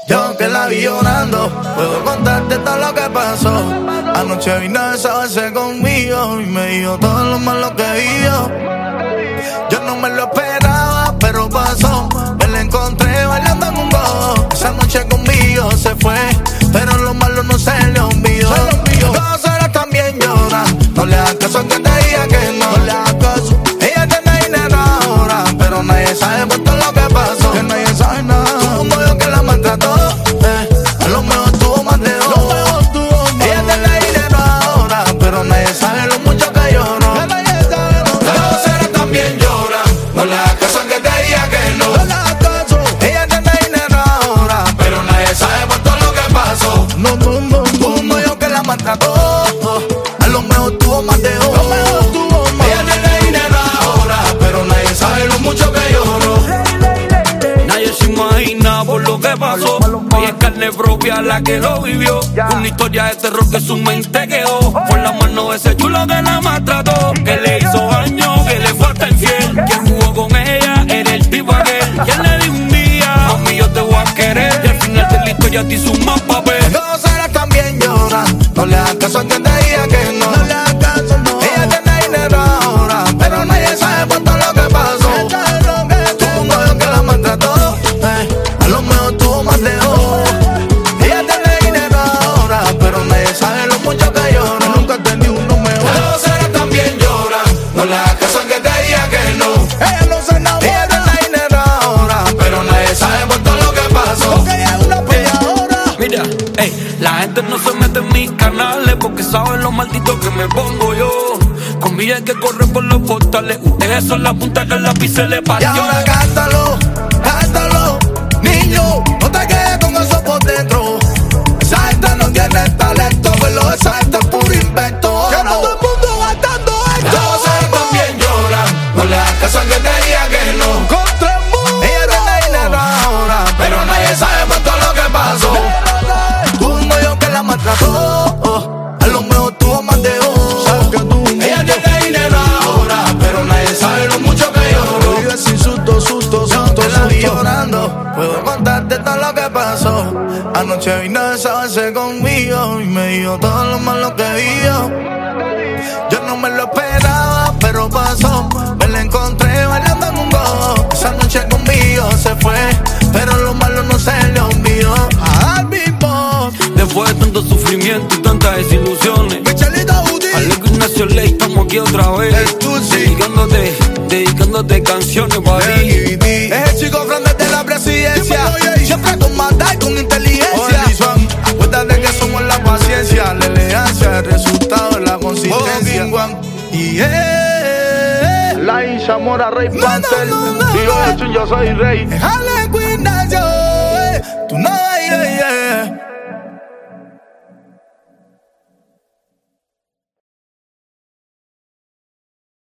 Yo que la vi llorando, puedo contarte todo lo que pasó. Anoche vino a desahogarse conmigo y me dijo todo lo malo que vio. Yo no me lo esperaba, pero pasó. Me la encontré bailando en un go. Esa noche conmigo se fue, pero lo malo no se le olvidó. Dos horas también llora, no le hagas caso que te diga que no. No le hagas caso. Ella tiene dinero ahora, pero nadie sabe por todo lo que pasó. Que nadie sabe nada. Tuvo un novio que la maltrató, a lo mejor tuvo más de dos. Ella tiene dinero ahora, pero nadie sabe lo mucho que lloró. Dos horas también llora, no le hagas caso que te diga que no. No le hagas caso. Ella tiene dinero ahora, pero nadie sabe por todo lo que pasó. Tuvo un novio que la maltrató, a lo mejor tuvo más de dos. Ella tiene dinero ahora, pero nadie sabe lo mucho que lloró. Nadie se imagina por lo que pasó. Y es carne propia la que lo vivió. Una historia de terror que su mente quedó. Fue la mano de ese chulo que la maltrató, que le hizo daño, que le fue hasta infiel. Quien jugó con ella era el tipo aquel. Quien le dijo un día, mami yo te voy a querer. Y al final de la historia te hizo un más papel. Dos horas también llora, no le hagas caso a quien te diga que no. No le hagas caso, no. Ella tiene dinero ahora, pero nadie sabe por todo lo que pasó. Tuvo un novio que la maltrató, a lo mejor tuvo más de dos. Ella tiene dinero ahora, pero nadie sabe lo mucho que lloró. Nunca entendí uno mejor. Dos horas también llora, no le hagas caso a quien te diga que no. Ella no se enamora. Ella tiene dinero ahora, pero nadie sabe por todo lo que pasó. Porque ella es una peleadora. Mira, la gente no se mete en mis canales porque saben lo maldito que me pongo yo. Conmigo hay que correr por los portales. Ustedes son la punta que el lápiz se le Y partió. ahora cántalo, cántalo, niño, no te quedes con eso por dentro. Esa gente no tiene talento, pero esa gente es puro invento. Que no todo el mundo gastando esto. Dos horas también lloran, no le hagas caso a que te diga que no. Contra el mundo. Ella tiene dinero ahora, pero nadie sabe por todo lo que pasó. Tuvo un novio que la maltrató, a lo mejor tuvo más de dos. Ella tiene dinero ahora, pero nadie sabe lo mucho que lloró. Vive sin susto, la vi llorando, puedo contarte todo lo que pasó. Anoche vino a desahogarse conmigo y me dijo todo lo malo que vio. Yo no me lo esperaba, pero pasó. Me la encontré bailando en un go. Esa noche conmigo se fue, pero lo malo no se le olvidó. Al mismo, Después de tanto sufrimiento y tantas desilusiones, Alejo Ignacio Ley, estamos aquí otra vez. Dedicándote canciones para ti. es el chico grande de la presidencia, siempre con maldad y con inteligencia. Acuérdate que somos la paciencia, la elegancia, el resultado, la consistencia. Y La Isha Mora, Rey Panther. no. Digo, yo soy rey. Alejo Ignacio, tú no,